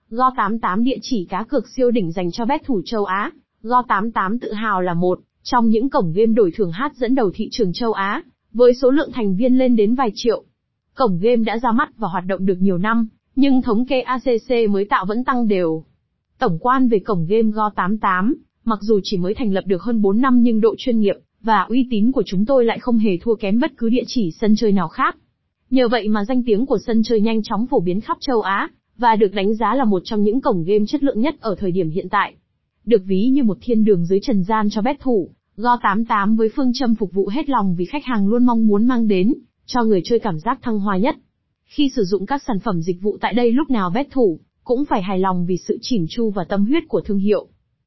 Go88 địa chỉ cá cược siêu đỉnh dành cho bet thủ châu Á. Go88 tự hào là một trong những cổng game đổi thưởng hot dẫn đầu thị trường châu Á, với số lượng thành viên lên đến vài triệu. Cổng game đã ra mắt và hoạt động được nhiều năm, nhưng thống kê ACC mới tạo vẫn tăng đều. Tổng quan về cổng game Go88, mặc dù chỉ mới thành lập được hơn 4 năm nhưng độ chuyên nghiệp và uy tín của chúng tôi lại không hề thua kém bất cứ địa chỉ sân chơi nào khác. Nhờ vậy mà danh tiếng của sân chơi nhanh chóng phổ biến khắp châu Á, và được đánh giá là một trong những cổng game chất lượng nhất ở thời điểm hiện tại. Được ví như một thiên đường dưới trần gian cho bet thủ, Go88 với phương châm phục vụ hết lòng vì khách hàng luôn mong muốn mang đến cho người chơi cảm giác thăng hoa nhất. Khi sử dụng các sản phẩm dịch vụ tại đây lúc nào bet thủ cũng phải hài lòng vì sự chỉn chu và tâm huyết của thương hiệu.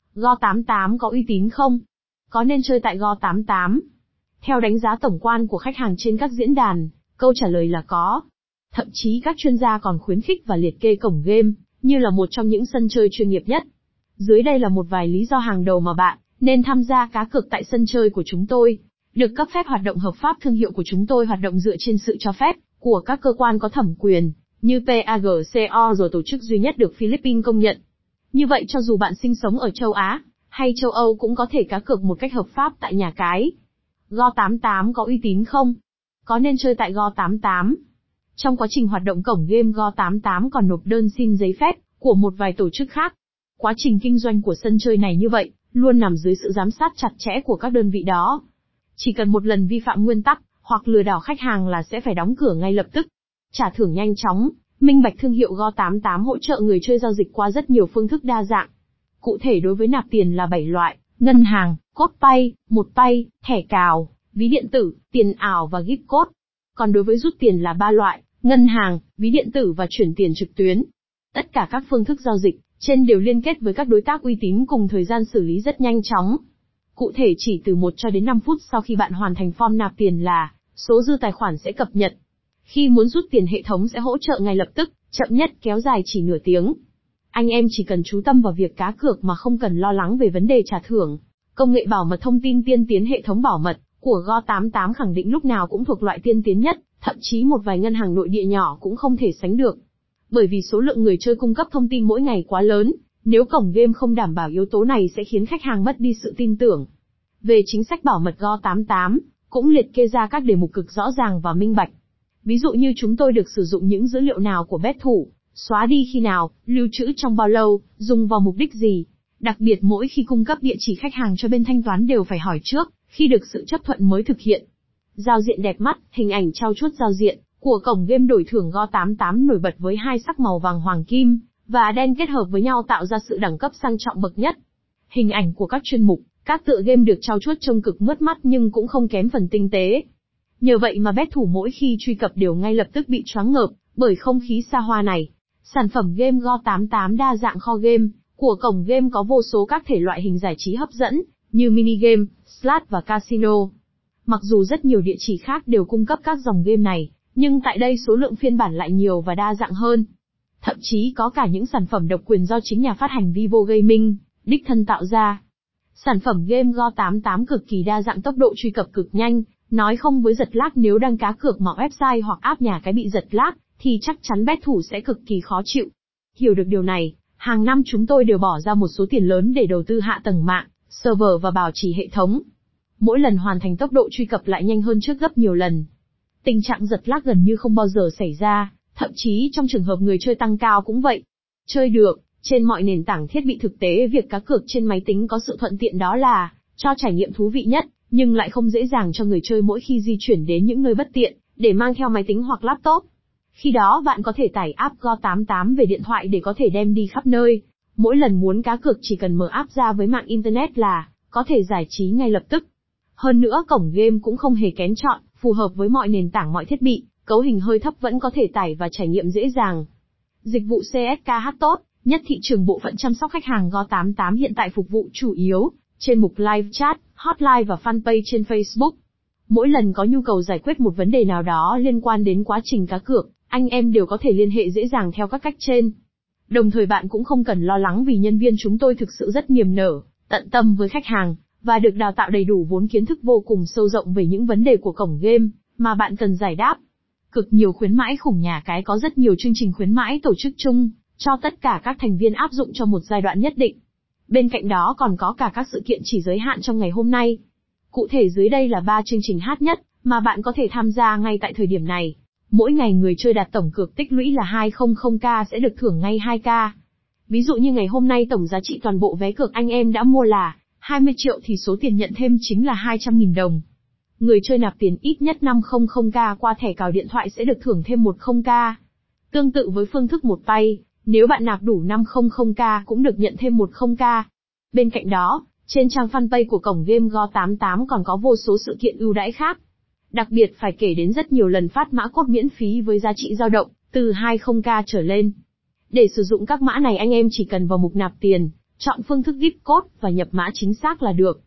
Go88 có uy tín không? Có nên chơi tại Go88? Theo đánh giá tổng quan của khách hàng trên các diễn đàn, câu trả lời là có. Thậm chí các chuyên gia còn khuyến khích và liệt kê cổng game như là một trong những sân chơi chuyên nghiệp nhất. Dưới đây là một vài lý do hàng đầu mà bạn nên tham gia cá cược tại sân chơi của chúng tôi. Được cấp phép hoạt động hợp pháp. Thương hiệu của chúng tôi hoạt động dựa trên sự cho phép của các cơ quan có thẩm quyền, như PAGCOR, rồi tổ chức duy nhất được Philippines công nhận. Như vậy cho dù bạn sinh sống ở châu Á hay châu Âu cũng có thể cá cược một cách hợp pháp tại nhà cái. Go88 có uy tín không? Có nên chơi tại Go88? Trong quá trình hoạt động cổng game Go88 còn nộp đơn xin giấy phép của một vài tổ chức khác. Quá trình kinh doanh của sân chơi này như vậy, luôn nằm dưới sự giám sát chặt chẽ của các đơn vị đó. Chỉ cần một lần vi phạm nguyên tắc, hoặc lừa đảo khách hàng là sẽ phải đóng cửa ngay lập tức. Trả thưởng nhanh chóng, minh bạch. Thương hiệu Go88 hỗ trợ người chơi giao dịch qua rất nhiều phương thức đa dạng. Cụ thể đối với nạp tiền là 7 loại: ngân hàng, code pay, 1pay, thẻ cào, ví điện tử, tiền ảo và gift code. Còn đối với rút tiền là 3 loại: ngân hàng, ví điện tử và chuyển tiền trực tuyến. Tất cả các phương thức giao dịch trên đều liên kết với các đối tác uy tín cùng thời gian xử lý rất nhanh chóng. Cụ thể chỉ từ 1 cho đến 5 phút sau khi bạn hoàn thành form nạp tiền là số dư tài khoản sẽ cập nhật. Khi muốn rút tiền hệ thống sẽ hỗ trợ ngay lập tức, chậm nhất kéo dài chỉ nửa tiếng. Anh em chỉ cần chú tâm vào việc cá cược mà không cần lo lắng về vấn đề trả thưởng. Công nghệ bảo mật thông tin tiên tiến. Hệ thống bảo mật của Go88 khẳng định lúc nào cũng thuộc loại tiên tiến nhất, thậm chí một vài ngân hàng nội địa nhỏ cũng không thể sánh được. Bởi vì số lượng người chơi cung cấp thông tin mỗi ngày quá lớn, nếu cổng game không đảm bảo yếu tố này sẽ khiến khách hàng mất đi sự tin tưởng. Về chính sách bảo mật, Go88 cũng liệt kê ra các đề mục cực rõ ràng và minh bạch. Ví dụ như chúng tôi được sử dụng những dữ liệu nào của bet thủ, xóa đi khi nào, lưu trữ trong bao lâu, dùng vào mục đích gì. Đặc biệt mỗi khi cung cấp địa chỉ khách hàng cho bên thanh toán đều phải hỏi trước, khi được sự chấp thuận mới thực hiện. Giao diện đẹp mắt. Hình ảnh trau chuốt giao diện của cổng game đổi thưởng Go88 nổi bật với hai sắc màu vàng hoàng kim và đen kết hợp với nhau tạo ra sự đẳng cấp sang trọng bậc nhất. Hình ảnh của các chuyên mục, các tựa game được trau chuốt trông cực mướt mắt nhưng cũng không kém phần tinh tế. Nhờ vậy mà bet thủ mỗi khi truy cập đều ngay lập tức bị choáng ngợp bởi không khí xa hoa này. Sản phẩm game Go88 đa dạng. Kho game của cổng game có vô số các thể loại hình giải trí hấp dẫn, như mini game, slot và casino. Mặc dù rất nhiều địa chỉ khác đều cung cấp các dòng game này, nhưng tại đây số lượng phiên bản lại nhiều và đa dạng hơn. Thậm chí có cả những sản phẩm độc quyền do chính nhà phát hành Vivo Gaming đích thân tạo ra. Sản phẩm game Go88 cực kỳ đa dạng, tốc độ truy cập cực nhanh, nói không với giật lag. Nếu đang cá cược mà website hoặc app nhà cái bị giật lag, thì chắc chắn bet thủ sẽ cực kỳ khó chịu. Hiểu được điều này, hàng năm chúng tôi đều bỏ ra một số tiền lớn để đầu tư hạ tầng mạng, server và bảo trì hệ thống. Mỗi lần hoàn thành tốc độ truy cập lại nhanh hơn trước gấp nhiều lần. Tình trạng giật lag gần như không bao giờ xảy ra, thậm chí trong trường hợp người chơi tăng cao cũng vậy. Chơi được trên mọi nền tảng thiết bị. Thực tế việc cá cược trên máy tính có sự thuận tiện đó là cho trải nghiệm thú vị nhất, nhưng lại không dễ dàng cho người chơi mỗi khi di chuyển đến những nơi bất tiện để mang theo máy tính hoặc laptop. Khi đó bạn có thể tải app Go88 về điện thoại để có thể đem đi khắp nơi. Mỗi lần muốn cá cược chỉ cần mở app ra với mạng internet là có thể giải trí ngay lập tức. Hơn nữa cổng game cũng không hề kén chọn, phù hợp với mọi nền tảng, mọi thiết bị, cấu hình hơi thấp vẫn có thể tải và trải nghiệm dễ dàng. Dịch vụ CSKH tốt nhất thị trường. Bộ phận chăm sóc khách hàng Go88 hiện tại phục vụ chủ yếu trên mục live chat, hotline và fanpage trên Facebook. Mỗi lần có nhu cầu giải quyết một vấn đề nào đó liên quan đến quá trình cá cược, anh em đều có thể liên hệ dễ dàng theo các cách trên. Đồng thời bạn cũng không cần lo lắng vì nhân viên chúng tôi thực sự rất niềm nở, tận tâm với khách hàng, và được đào tạo đầy đủ vốn kiến thức vô cùng sâu rộng về những vấn đề của cổng game mà bạn cần giải đáp. Cực nhiều khuyến mãi khủng. Nhà cái có rất nhiều chương trình khuyến mãi tổ chức chung cho tất cả các thành viên áp dụng cho một giai đoạn nhất định. Bên cạnh đó còn có cả các sự kiện chỉ giới hạn trong ngày hôm nay. Cụ thể dưới đây là 3 chương trình hot nhất mà bạn có thể tham gia ngay tại thời điểm này. Mỗi ngày người chơi đạt tổng cược tích lũy là 200k sẽ được thưởng ngay 2k. Ví dụ như ngày hôm nay tổng giá trị toàn bộ vé cược anh em đã mua là 20 triệu thì số tiền nhận thêm chính là 200.000 đồng. Người chơi nạp tiền ít nhất 500k qua thẻ cào điện thoại sẽ được thưởng thêm 10k. Tương tự với phương thức một tay, nếu bạn nạp đủ 500k cũng được nhận thêm 10k. Bên cạnh đó, trên trang fanpage của cổng game Go88 còn có vô số sự kiện ưu đãi khác. Đặc biệt phải kể đến rất nhiều lần phát mã code miễn phí với giá trị dao động từ 20k trở lên. Để sử dụng các mã này anh em chỉ cần vào mục nạp tiền, chọn phương thức gift code và nhập mã chính xác là được.